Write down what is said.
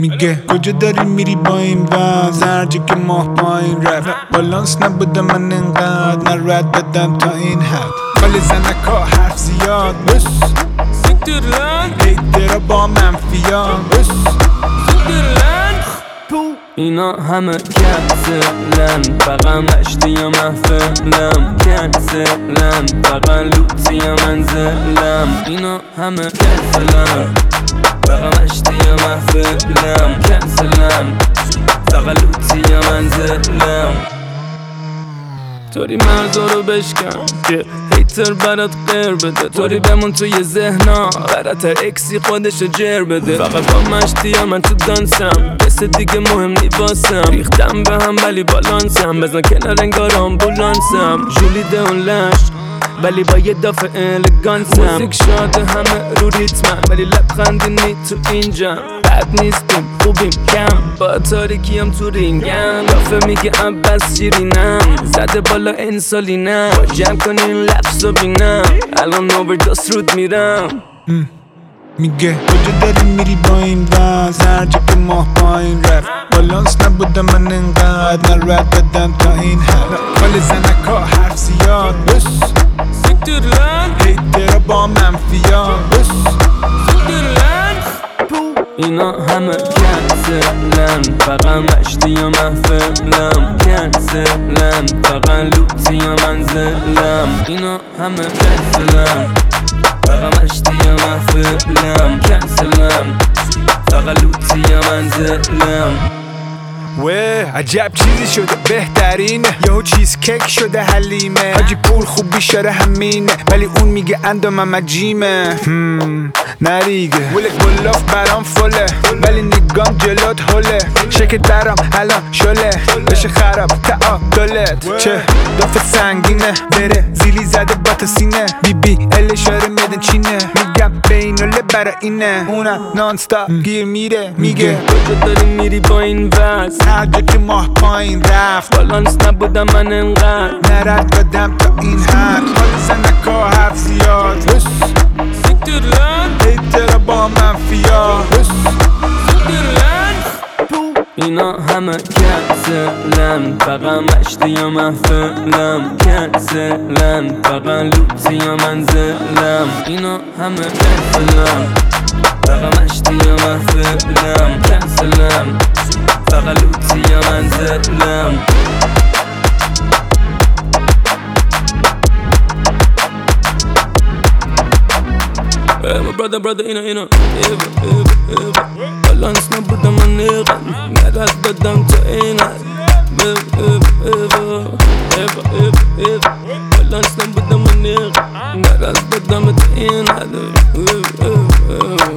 میگه کجا داری میری با این وضع هرجا که ماه پایین رفت بالانس نبوده من انقدر نه رد بدم تا این حد ولی زنکا حرف زیاد بس سیکتر لن هیترا با منفیان بس سیکتر لن اینا همه کنسلن فقط مشتی یا محفلم کنسلن فقط لوتی یا منزلم اینا همه کنسلن فقط مشتی یا محفلم کنسلن فقط لوتی یا منزلم طوری مرزا رو بشکن که هیتر برات غیر بده طوری بمون توی ذهنا برات هر اکسی خودشو جر بده فقط با مشتی یا من تو دانسم کس دیگه مهم نی واسم ریختم به هم ولی بالانسم بزن کنار انگار آمبولانسم جولیده اون لش ولی با یه دافع الگانسم موزیک شاده همه رو ریتمن ولی لبخندی نی تو اینجا بد نیستیم خوبیم کم با تاریکیم تو رینگم دافع میگه عباس شیرینم زده بالا انسولینم جمع کنین لبس و بینم الان اووردوس رود میرم میگه کجا داری میری با این وضع هرجا که ماه پایین رفت بالانس نبوده من انقدر نه رد بدم تا این حد ولی زنکا حرف زیاد بس سیکتر لن هیترا با منفیان بس سیکتر لن اینا همه کنسلن فقط مشتی یا محفلم کنسلن فقط لوتی یا منزلم اینا همه کنسلن فقط مشتی یا محفلم کنسلم فقط لوتی یا منزلم عجب چیزی شده بهترینه یهو چیز کیک شده حلیمه حاجی پول خوب بیشاره همینه ولی اون میگه اندامم عجیمه نریگه ولک بلاف برام فله ولی نگام جلوت هله شکل درام الان شله بشه خراب تعادلت چه دافه سنگینه بره زیلی زده با تا سینه بی ال اشاره میدن چینه میگم بینوله برا اینه اونم نانستا گیر میره میگه کجا داری میری با این وز هرجا که ماه پایین رفت بالانس نبودم من انقدر نرد بدم تا این حد حال زنکا حرف زیاد بس سیکتر لن هیترا با منفیا بس سیکتر لن اینا همه کنسلن فقط مشتی یا محفلم کنسلن فقط لوتی یا منزلم اینا همه کنسلن فقط مشتی یا محفلم کنسلن فقط لوتی یا منزلم brother اینا بالانس نبودم من نیقم نرد بدم تا این بالانس نبودم من نیقم نرد بدم تا این